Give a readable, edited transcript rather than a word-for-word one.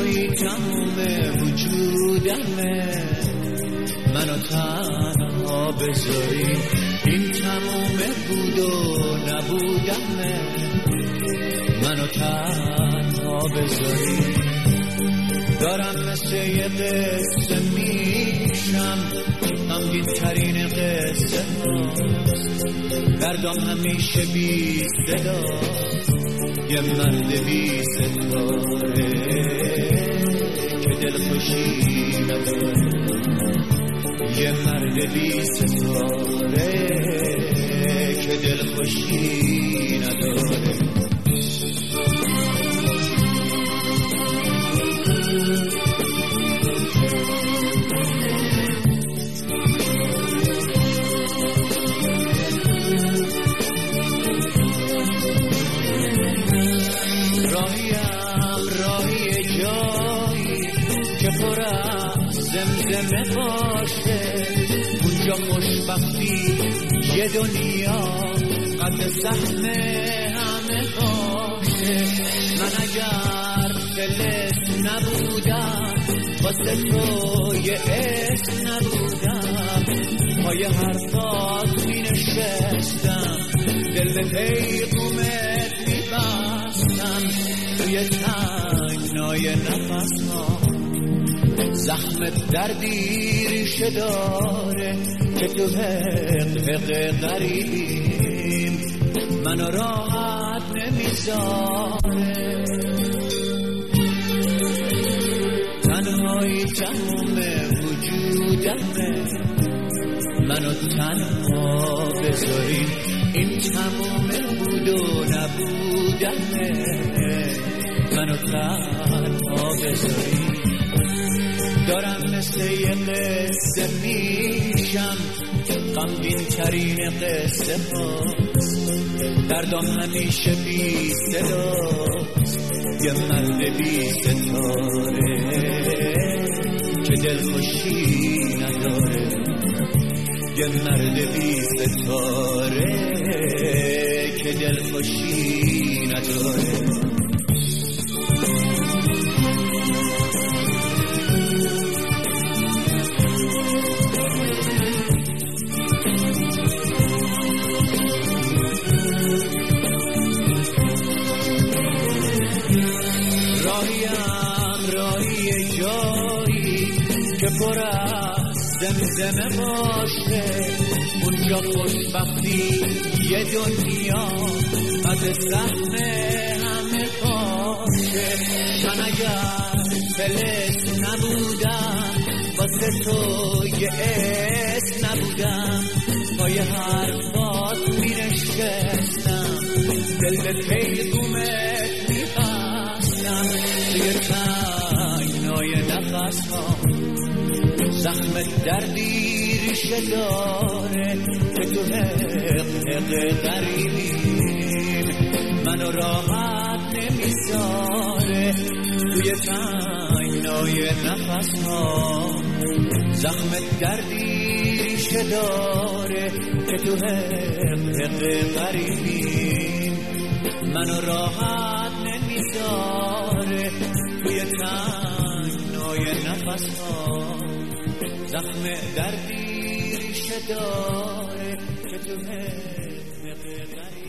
تنهایی تموم وجودمه، منو تنها بذاری، این تموم بود و نبودمه، منو تنها بذاری. دارم مثل یه قصه میشم، غمگین ترین قصه هاست، دردم همیشه بی صدا، یه مرد بی ستاره که دلخوشی نداره، یه مرد بی ستاره که دلخوشی نداره. زمزمه باشه اونجا خوشبختی یه دنیا قد زخم همه باشه. من اگر دلت نبودم واسه تو یه اسم نبودم، پای حرفات می نشستم، دل به پیغومت می بستم، توی تنگنای نفس ها زخمت دردی ریشه داره که تو حق غریبیم منو راحت نمیذاره. تنهایی تموم وجودمه، منو تنها بذارین، این تموم بود و نبودمه، منو تنها بذارین. دارم مثل یه قصه میشم، غمگین ترین قصه هاست، دردم همیشه بی صداست، یه مرد بی ستاره که دلخوشی نداره، یه مرد بی ستاره که دلخوشی نداره. راهی جایی که پر از زمزمه باشه، اونجا خوشبختی یه دنیا قد زخم همه باشه. من اگر فلس نبودم واسه تو یه اسم نبودم، پای حرفات می نشستم، دل به پیغومت می بستم، توی تنگنای نفس ها زخم دردی ریشه داره که تو حق غریبیم منو راحت نمیذاره. توی تنگنای نفس ها زخم دردی ریشه داره که تو حق غریبیم منو راحت نمیذاره. توی تنگنای نفس ها زخم دردی ریشه داره که تو حق غریبیم